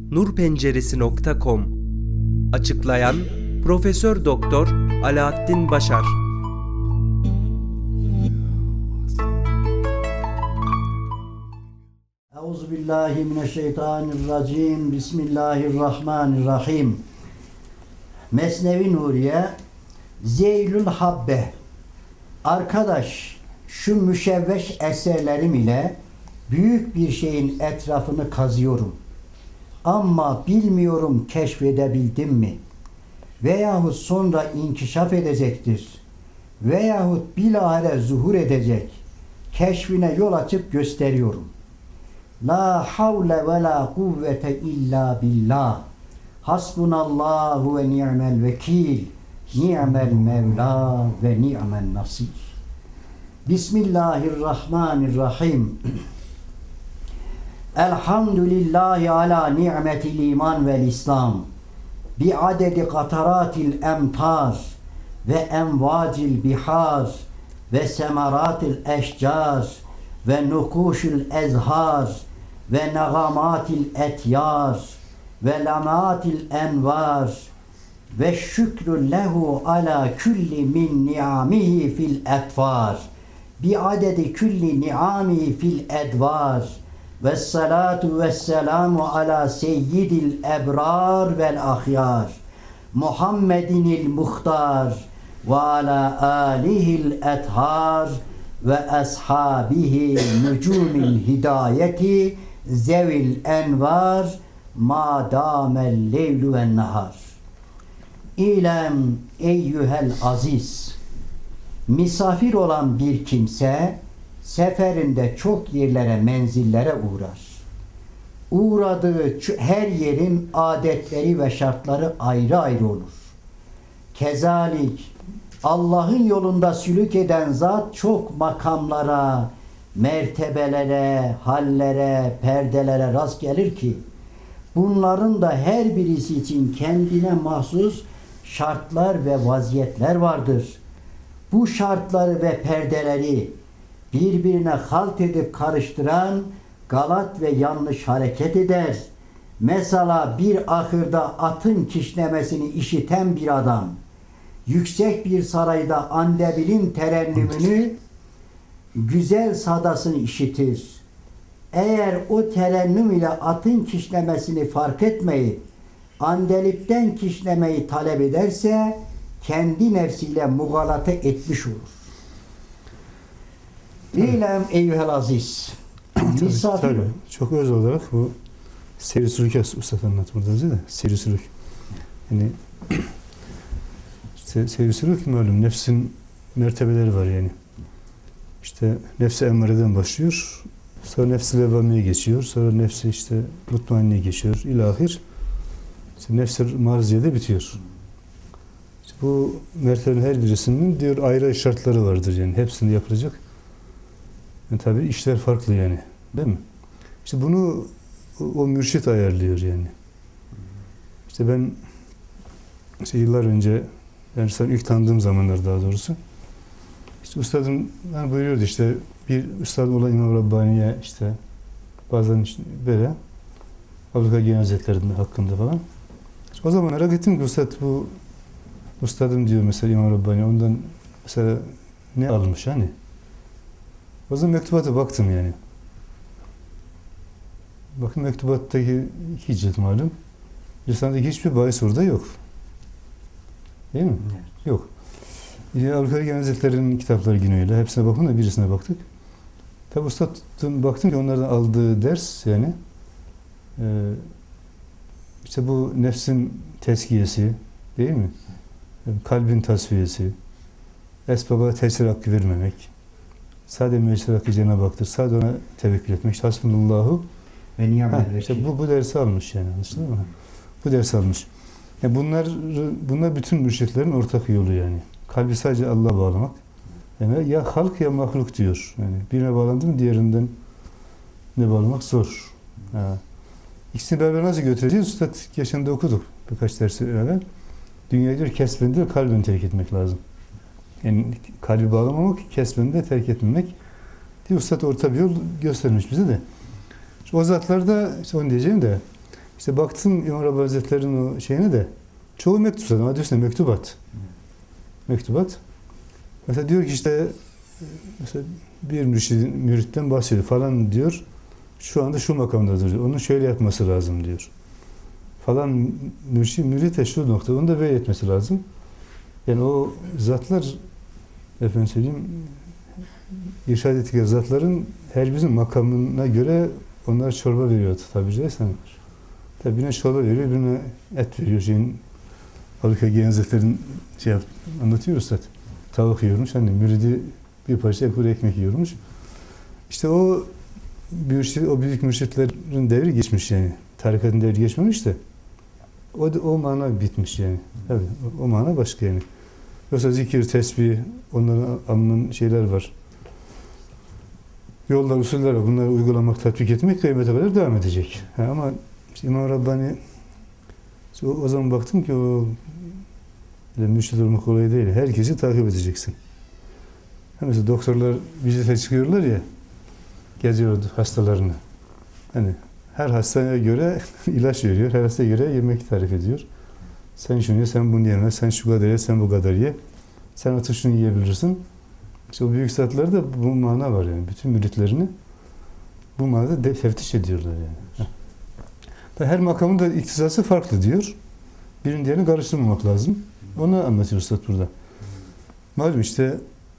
nurpenceresi.com. Açıklayan Profesör Doktor Alaaddin Başar. Euzubillahimineşşeytanirracim. Bismillahirrahmanirrahim. Mesnevi Nuriye Zeylül Habbe. Arkadaş, şu müşevveş eserlerim ile büyük bir şeyin etrafını kazıyorum. Ama bilmiyorum keşfedebildim mi? Veyahut sonra inkişaf edecektir. Veyahut bilahare zuhur edecek. Keşfine yol açıp gösteriyorum. La havle ve la kuvvete illa billah. Hasbunallahu ve ni'mel vekil. Ni'mel mevla ve ni'mel nasir. Bismillahirrahmanirrahim. Elhamdülillahi ala ni'metil iman vel İslam. Bi adedi kataratil emtar ve envacil bihar ve semaratil eşcar ve nukuşul ezhar ve negamatil etyar ve lamatil envar ve şükrü lehu ala külli min ni'amihi fil etvar bi adedi külli ni'amihi fil edvar ve salatu ve selamu ala seyyidil ebrar vel ahyar Muhammedinil muhtar ve ala alihil ethar ve ashabihi nucumil hidayeti zevil envar ma damel leylu ve nahar. İlem eyyühel aziz, misafir olan bir kimse seferinde çok yerlere, menzillere uğrar. Uğradığı her yerin adetleri ve şartları ayrı ayrı olur. Kezalik Allah'ın yolunda sülük eden zat çok makamlara, mertebelere, hallere, perdelere rast gelir ki bunların da her birisi için kendine mahsus şartlar ve vaziyetler vardır. Bu şartları ve perdeleri birbirine halt edip karıştıran galat ve yanlış hareket eder. Mesela bir ahırda atın kişnemesini işiten bir adam yüksek bir sarayda Andebil'in terennümünü, güzel sadasını işitir. Eğer o terennüm ile atın kişnemesini fark etmeyip Andelip'ten kişnemeyi talep ederse kendi nefsiyle mugalata etmiş olur. İlem eyyühel aziz. Misafir. Tabii, çok öz olarak bu seyir sülük Üstad anlatımında da seyir sülük. Yani seyir sülük malum nefsin mertebeleri var yani. İşte nefsi emmareden başlıyor. Sonra nefsi levvamiye geçiyor. Sonra nefsi işte mutmainliğe geçiyor. İlahir işte nefsi marziyede bitiyor. İşte bu mertebenin her birisinin diyor ayrı şartları vardır yani. Hepsini yapılacak. Yani tabii işler farklı yani. Değil mi? İşte bunu o mürşit ayarlıyor yani. İşte ben yıllar önce yani ilk tanıdığım zamanlar daha doğrusu işte üstadım yani buyuruyordu işte bir üstadım olan İmam Rabbani'ye işte bazen işte böyle Abdülkadir Hazretleri hakkında falan. İşte o zaman merak ettim ki üstad bu üstadım diyor mesela İmam Rabbani ondan mesela ne almış hani? O zaman mektubata baktım yani. Bakın mektubattaki 2 cilt malum. Risale'deki hiçbir bahis orada yok. Değil mi? Evet. Yok. Abdülkadir Hazretleri'nin kitapları yine öyle. Hepsine bakın da birisine baktık. Tabi Üstad'ın baktım ki onlardan aldığı ders yani işte bu nefsin tezkiyesi değil mi? Kalbin tasfiyesi, esbaba tesir hakkı vermemek, sadece müessir hakkı Cenab-ı Hak'tır, sadece ona tevekkül etmek. İşte hasbunallahu ve ni'mel vekil. İşte bu dersi almış yani. Anladın mı? Bu dersi almış. Yani bunlar bütün mürşitlerin ortak yolu yani. Kalbi sadece Allah'a bağlamak. Yani ya halk ya mahluk diyor. Yani birine bağlandı mı diğerinden ne bağlamak zor. Ha. İkisini beraber nasıl götüreceğiz? Üstad geçen de okuduk birkaç dersi evvel. Dünyayı diyor kesben değil kalbini terk etmek lazım. Yani kalbi bağlamamak, kesbeni de terk etmemek diye Üstad orta bir yol göstermiş bize de. İşte o zatlarda işte onu diyeceğim de İşte baktım İmam Rabbani Hazretleri'nin o şeyine de çoğu mektup zaten. Adı üstünde mektubat. Mektubat. Mesela diyor ki işte mesela bir müritten bahsediyor falan diyor. Şu anda şu makamdadır diyor. Onun şöyle yapması lazım diyor. Falan mürite şu nokta. Onu da böyle etmesi lazım. Yani o zatlar efendim söyleyeyim irşad ettikleri zatların her birimizin makamına göre onlar çorba veriyor tabi caizse. Tabi birine çorba veriyor, birine et veriyor. Şeyin Avrupa'ya gelen zatların anlatıyor Üstad. Tavuk yiyormuş. Hani müridi bir parça kuru ekmek yiyormuş. İşte o büyük mürşitlerin devri geçmiş yani. Tarikatın devri geçmemiş de o mana bitmiş yani. Tabii o mana başka yani. Yoksa zikir, tesbih, onların anının şeyler var. Yollar, usuller var. Bunları uygulamak, tatbik etmek kıyamete kadar devam edecek. Ama işte İmam Rabbani o zaman baktım ki o mürşid olmak kolay değil. Herkesi takip edeceksin. Mesela doktorlar vizite çıkıyorlar ya, geziyordu hastalarını. Hani her hastaya göre ilaç veriyor, her hastaya göre yemek tarif ediyor. Sen şunu ye, sen bunu yeme, sen şu kadar ye, sen bu kadar ye. Sen artık şunu yiyebilirsin. İşte o büyük zatlarda da bu mana var yani. Bütün müritlerini bu manada teftiş ediyorlar yani. Her makamın da iktisası farklı diyor. Birinin diğerini karıştırmamak lazım. Onu anlatıyor Üstad burada. Malum işte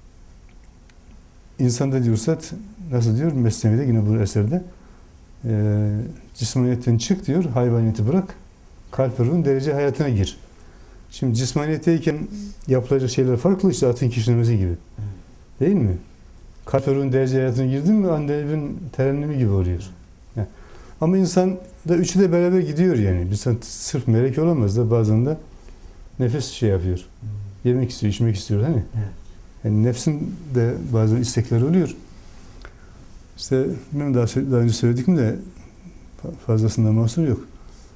insanda diyor Üstad, nasıl diyor Mesnevi'de yine bu eserde cismaniyetten çık diyor, hayvaniyeti bırak, kalp ve ruhun derece hayatına gir. Şimdi cismaniyetteyken yapılacak şeyler farklı, işte atın kişnemesi gibi. Değil mi? Kalp ve ruhun derece hayatına girdin mi annenin terennimi gibi oluyor. Yani. Ama insan da üçü de beraber gidiyor yani. İnsan sırf melek olamaz da bazen de nefes şey yapıyor. Yemek istiyor, içmek istiyor değil mi? Evet. Yani nefsin de bazen istekleri oluyor. İşte ben daha önce söyledik mi de fazlasında mahsur yok.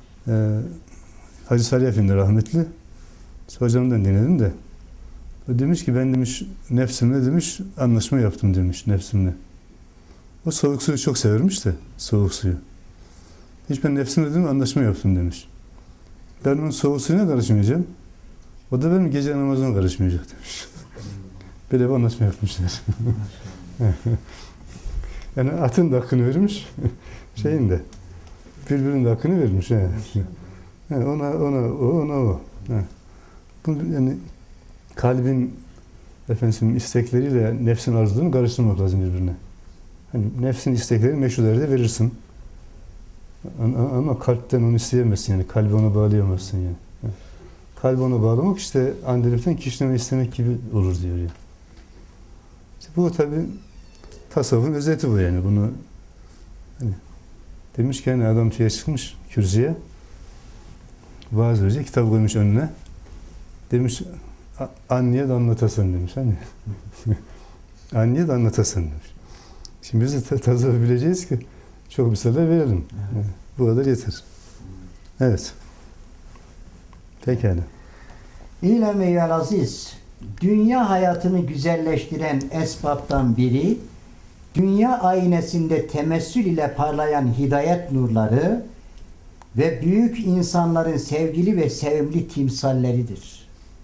Hacı Salih Efendi rahmetli. Hocamdan dinledim de. O demiş ki ben demiş nefsimle demiş anlaşma yaptım demiş nefsimle. O soğuk suyu çok severmiş de soğuk suyu. Hiç ben nefsimle dedim anlaşma yaptım demiş. Ben onun soğuk suyuna karışmayacağım. O da benim gece namazıma karışmayacak demiş. Böyle bir anlaşma yapmışlar. Yani atın da hakkını vermiş, şeyin de, birbirinin de hakkını vermiş. Yani ona o. Bu yani kalbin efendim istekleriyle nefsin arzularını karıştırmak lazım birbirine. Hani nefsin istekleri meşruları da verirsin. Ama kalpten onu isteyemezsin yani. Kalbi ona bağlayamazsın yani. Kalbi ona bağlamak işte andelepten kişneme istemek gibi olur diyor ya. İşte bu tabii tasavvufun özeti bu yani. Bunu hani, demiş ki hani adam şeye çıkmış kürsüye vaaz verecek, kitap koymuş önüne. Demiş anneye de anlatasın demiş hani. Anneye de anlatasın demiş. Şimdi biz de tasavvuf bileceğiz ki çok misaller verelim. Evet. Yani, bu kadar yeter. Evet. Pekala. İlem eyyel aziz, dünya hayatını güzelleştiren esbaptan biri, dünya aynesinde temessül ile parlayan hidayet nurları ve büyük insanların sevgili ve sevimli timsalleridir.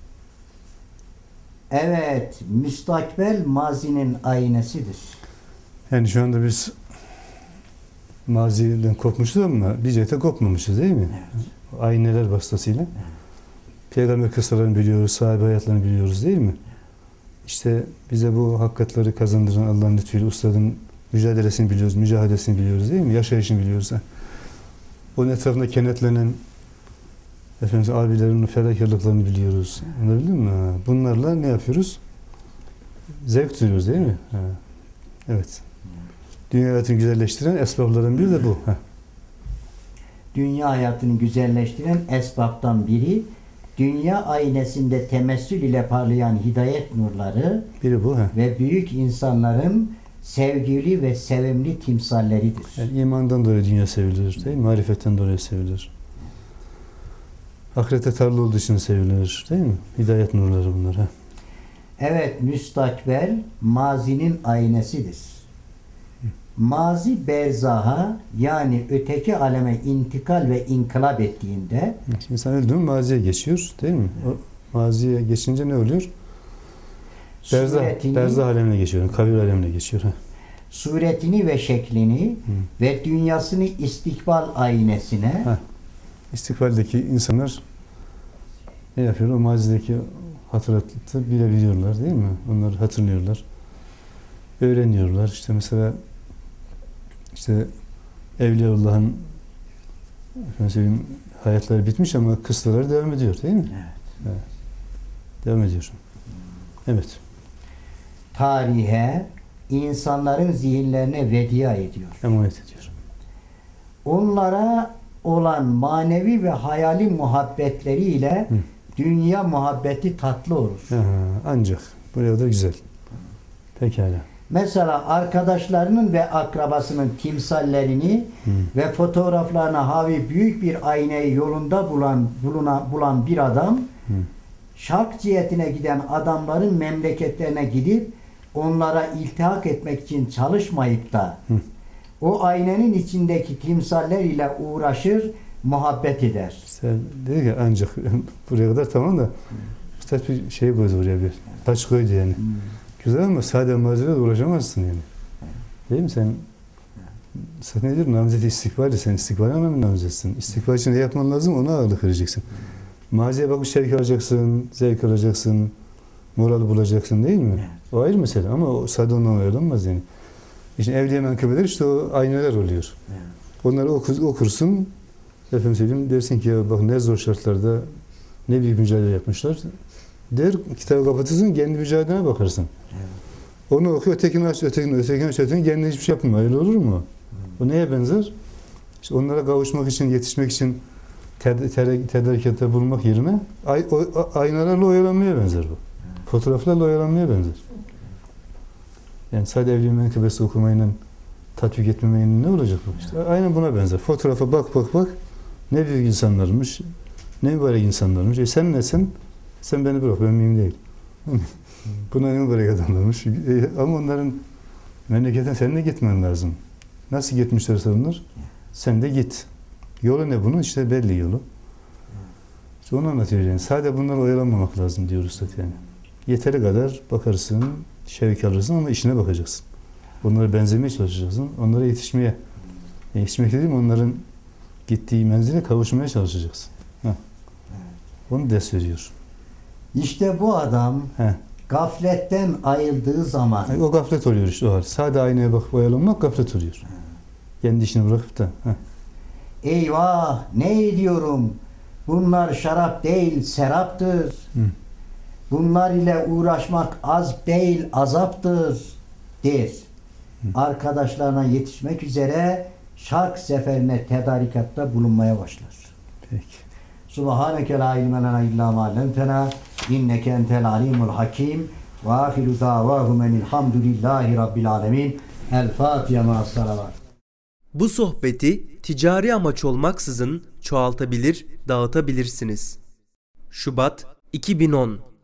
Evet, müstakbel mazinin aynesidir. Yani şu anda biz maziden kopmuşuz ama bir cihete kopmamışız değil mi? Evet. Ayneler vasıtasıyla. Evet. Peygamber kıssalarını biliyoruz, sahabe hayatlarını biliyoruz değil mi? İşte bize bu hakikatleri kazandıran Allah'ın lütfuyla ustadın mücadelesini biliyoruz, mücadelesini biliyoruz değil mi? Yaşayışını biliyoruz. Onun etrafında kenetlenen abilerin fedakarlıklarını biliyoruz. Anladın mı? Bunlarla ne yapıyoruz? Zevk duyuyoruz değil mi? Ha. Evet. Dünya hayatını güzelleştiren esbaplardan biri de bu. Ha. Dünya hayatını güzelleştiren esbaptan biri, dünya aynesinde temessül ile parlayan hidayet nurları biri bu, ve büyük insanların sevgili ve sevimli timsalleridir. Yani imandan dolayı dünya sevilir değil mi? Marifetten dolayı sevilir. Ahirete tarla olduğu için sevilir değil mi? Hidayet nurları bunlar. Ha. Evet, müstakbel mazinin aynesidir. mazi berzaha yani öteki aleme intikal ve inkılap ettiğinde İnsan öldü mü maziye geçiyor değil mi? O maziye geçince ne oluyor? Berzah alemine geçiyor. Kabir alemine geçiyor. Suretini ve şeklini ve dünyasını istikbal aynesine İstikbaldeki insanlar ne yapıyor? O mazideki hatıratı bilebiliyorlar değil mi? Onları hatırlıyorlar. Öğreniyorlar. İşte mesela Evliyaullah'ın hayatları bitmiş ama kıssaları devam ediyor değil mi? Evet. Devam ediyor. Evet. Tarihe, insanların zihinlerine vedia ediyor. Emanet ediyor. Onlara olan manevi ve hayali muhabbetleriyle dünya muhabbeti tatlı olur. Ancak buraya kadar güzel. Pekala. Mesela arkadaşlarının ve akrabasının timsallerini ve fotoğraflarına havi büyük bir aynayı yolunda bulan bir adam şark cihetine giden adamların memleketlerine gidip onlara iltihak etmek için çalışmayıp da o aynanın içindeki timsaller ile uğraşır, muhabbet eder. Sen dedi ki ancak buraya kadar tamam da Üstad bir şey koydu buraya bir. Taş koydu yani. Güzel ama sadece malzemeyle uğraşamazsın yani. Değil mi sen? Sen ne diyorsun? Namzeti istikbali. Sen istikbali anlamı namzetsin. İstikbal için ne yapman lazım? Ona ağırlık vereceksin. Maziye bakıp şevk alacaksın, zevk alacaksın, moral bulacaksın değil mi? Evet. O ayrı mesele ama o sadece ondan ayrılamaz yani. İşte evliya menkıbeler işte o ayneler oluyor. Evet. Onları okursun, efendim söyleyeyim, dersin ki ya bak ne zor şartlarda ne büyük mücadele yapmışlar. Der, kitabı kapatırsın, kendi mücadelene bakarsın. Evet. Onu oku, ötekini aç, ötekini aç, kendine hiçbir şey yapma. Öyle olur mu? Bu neye benzer? İşte onlara kavuşmak için, yetişmek için tedarikatta bulunmak yerine aynalarla oyalanmaya benzer bu. Evet. Fotoğraflarla oyalanmaya benzer. Yani sadece evliya menkıbesi okumayla tatbik etmemeyin ne olacak bu? İşte aynen buna benzer. Fotoğrafa bak. Ne büyük insanlarmış, ne mübarek insanlarmış. Sen nesin? Sen beni bırak, ben mühim değil. Buna ne mübarek adamlarmış. Ama onların memleketine seninle gitmen lazım. Nasıl gitmişlerse onlar? Sen de git. Yolu ne bunun? İşte belli yolu. İşte onu anlatıyor yani. Sadece bunlarla oyalanmamak lazım diyor Üstad yani. Yeteri kadar bakarsın, şevk alırsın ama işine bakacaksın. Onlara benzemeye çalışacaksın. Onlara yetişmeye. Yetişmek dediğim onların gittiği menzile kavuşmaya çalışacaksın. Onu ders veriyor. İşte bu adam gafletten ayrıldığı zaman o gaflet oluyor işte o hal. Sadece aynaya bakıp oyalanmak gaflet oluyor. Kendi işini bırakıp da. Eyvah ne ediyorum? Bunlar şarap değil seraptır. Bunlar ile uğraşmak az değil azaptır der. Arkadaşlarına yetişmek üzere şark seferine tedarikatta bulunmaya başlar. Peki. Subhaneke la ilme lena illa ma allamtena inneke entel alimul hakim ve ahiru davahum enilhamdülillahi rabbil alemin. El Fatiha ma'as salavat. Bu sohbeti ticari amaç olmaksızın çoğaltabilir, dağıtabilirsiniz. Şubat 2010